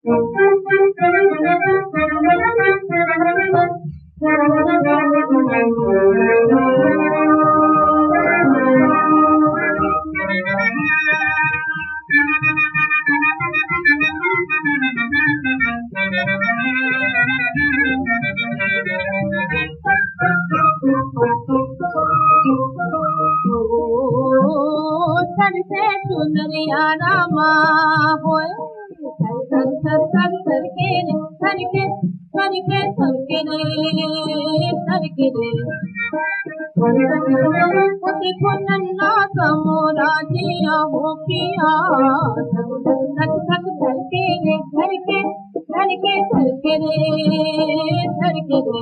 sir से चुनरिया रामा होए सर सर सर सर के रे सर के सर के सर के रे सर के रे ओ देखो नन्ना सा मोरा जिया हो पिया सक सक सक सर के रे सर के सर के सर के रे सर के रे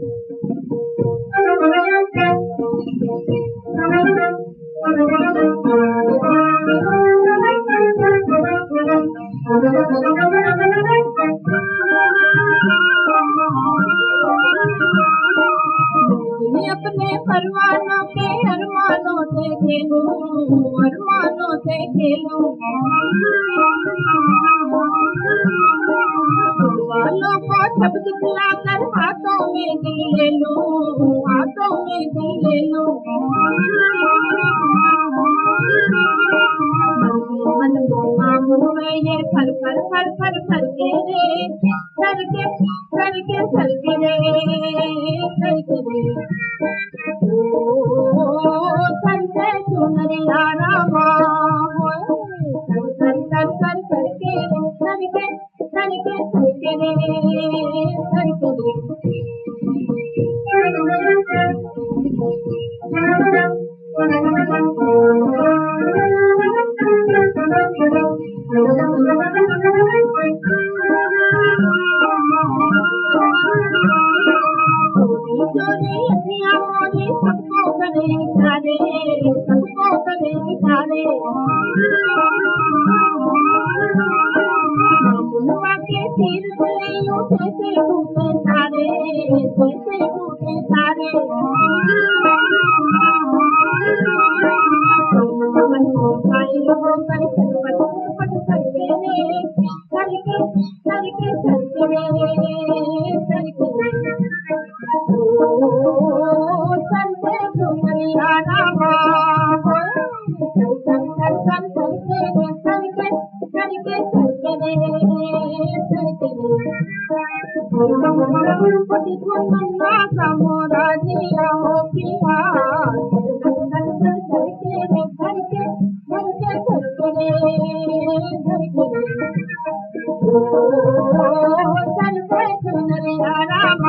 अपने परवानों के अरमानों से खेलूं वालों को सब दिखला कर हाथों में दिल ले लूं मन में ये फर फर फर फर फर के रे सर के रे सर के रे सर से चुनरिया रामा होए सर सर सर सर के रे सर के रे सर के रे सबको करे इशारे मुआ के तीर गलियों से टूटे सारे भाई लोगों कर पट सकते रे करके संते चुनरिया रामा मोरा जिया हो पिया संते चुनरिया रामा